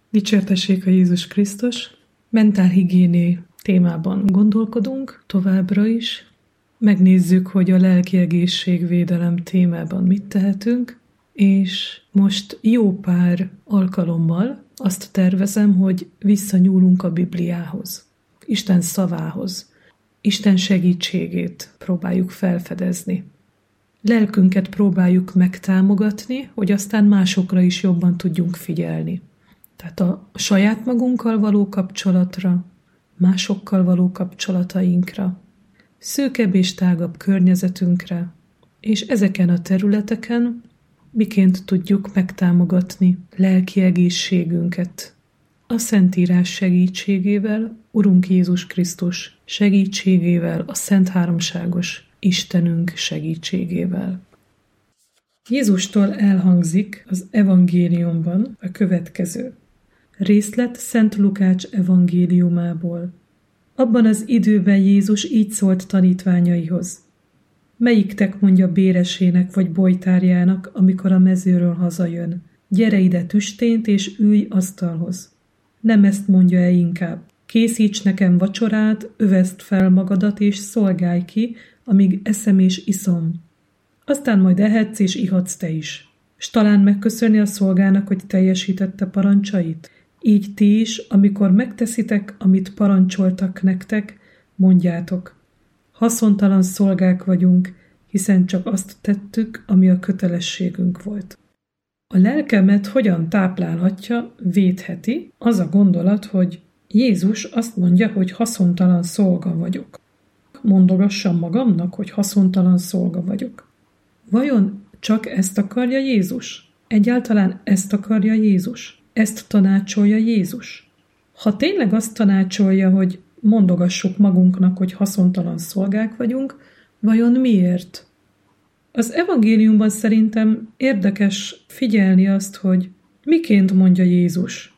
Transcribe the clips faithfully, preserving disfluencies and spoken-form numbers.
Dicsértessék a Jézus Krisztus! Mentálhigiéné témában gondolkodunk továbbra is. Megnézzük, hogy a lelki egészségvédelem témában mit tehetünk, és most jó pár alkalommal azt tervezem, hogy visszanyúlunk a Bibliához, Isten szavához, Isten segítségét próbáljuk felfedezni. Lelkünket próbáljuk megtámogatni, hogy aztán másokra is jobban tudjunk figyelni. Tehát a saját magunkkal való kapcsolatra, másokkal való kapcsolatainkra, szűkebb és tágabb környezetünkre, és ezeken a területeken miként tudjuk megtámogatni lelki egészségünket. A Szentírás segítségével, Urunk Jézus Krisztus segítségével, a Szent Háromságos Istenünk segítségével. Jézustól elhangzik az evangéliumban a következő. Részlet Szent Lukács evangéliumából. Abban az időben Jézus így szólt tanítványaihoz. Melyiktek mondja béresének vagy bojtárjának, amikor a mezőről hazajön? Gyere ide tüstént és ülj asztalhoz. Nem ezt mondja-e inkább? Készíts nekem vacsorát, öveszd fel magadat és szolgálj ki, amíg eszem és iszom. Aztán majd ehetsz és ihatsz te is. S talán megköszönni a szolgának, hogy teljesítette parancsait? Így ti is, amikor megteszitek, amit parancsoltak nektek, mondjátok. Haszontalan szolgák vagyunk, hiszen csak azt tettük, ami a kötelességünk volt. A lelkemet hogyan táplálhatja, védheti az a gondolat, hogy Jézus azt mondja, hogy haszontalan szolga vagyok. Mondogassam magamnak, hogy haszontalan szolga vagyok. Vajon csak ezt akarja Jézus? Egyáltalán ezt akarja Jézus? Ezt tanácsolja Jézus? Ha tényleg azt tanácsolja, hogy mondogassuk magunknak, hogy haszontalan szolgák vagyunk, vajon miért? Az evangéliumban szerintem érdekes figyelni azt, hogy miként mondja Jézus.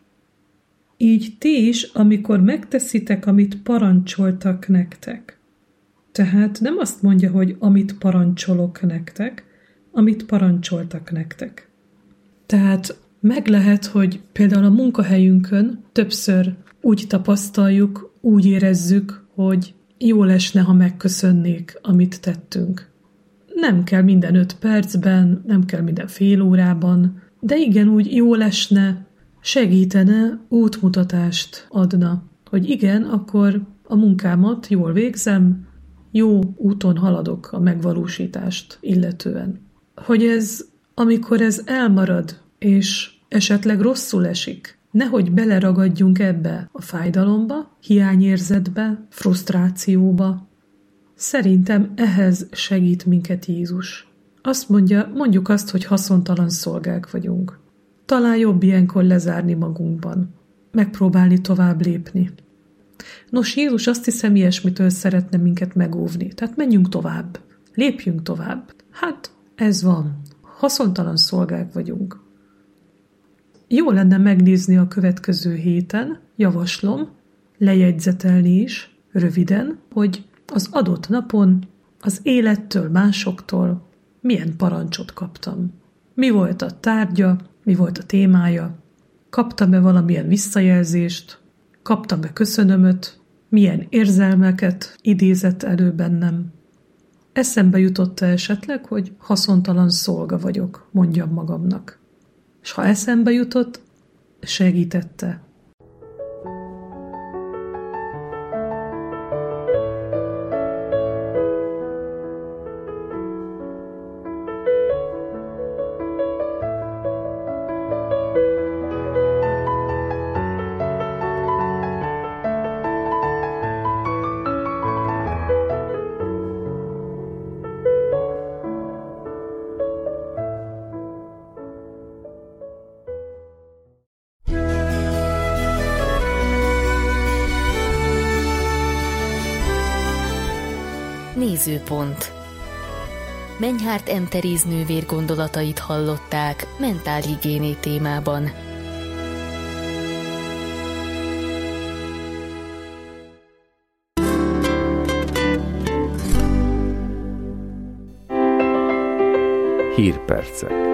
Így ti is, amikor megteszitek, amit parancsoltak nektek. Tehát nem azt mondja, hogy amit parancsolok nektek, amit parancsoltak nektek. Tehát meg lehet, hogy például a munkahelyünkön többször úgy tapasztaljuk, úgy érezzük, hogy jól esne, ha megköszönnék, amit tettünk. Nem kell minden öt percben, nem kell minden fél órában, de igen, úgy jól esne, segítene, útmutatást adna, hogy igen, akkor a munkámat jól végzem, jó úton haladok a megvalósítást illetően. Hogy ez, amikor ez elmarad, és esetleg rosszul esik, nehogy beleragadjunk ebbe a fájdalomba, hiányérzetbe, frusztrációba. Szerintem ehhez segít minket Jézus. Azt mondja, mondjuk azt, hogy haszontalan szolgák vagyunk. Talán jobb ilyenkor lezárni magunkban, megpróbálni tovább lépni. Nos, Jézus azt hiszem, ilyesmitől szeretne minket megóvni. Tehát menjünk tovább, lépjünk tovább. Hát, ez van. Haszontalan szolgák vagyunk. Jó lenne megnézni a következő héten, javaslom, lejegyzetelni is, röviden, hogy az adott napon az élettől, másoktól milyen parancsot kaptam. Mi volt a tárgya, mi volt a témája, kaptam-e valamilyen visszajelzést, kaptam-e köszönömöt, milyen érzelmeket idézett elő bennem. Eszembe jutott-e esetleg, hogy haszontalan szolga vagyok, mondjam magamnak. És ha eszembe jutott, segítette. Nézőpont. Menyhárt M. Teréz nővér gondolatait hallották mentálhigiéné témában. Hírpercek.